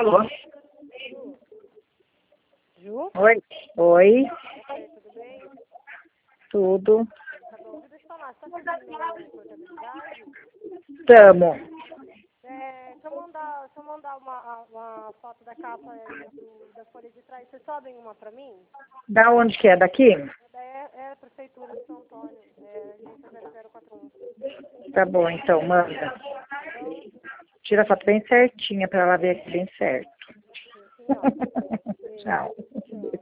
Alô? Ju? Oi? Oi? Oi, tudo bem? Tudo? Tá bom. Deixa eu te falar, você tá fazendo portabilidade? Tamo. Deixa eu mandar uma foto da capa aí da folha de trás. Vocês sobem uma pra mim? Da onde que é? Daqui? É a Prefeitura de São Antônio, agência 0041. Tá bom, então, manda. Então, Tira a foto bem certinha pra ela ver aqui bem certo. assim, ó. Tchau. Tchau.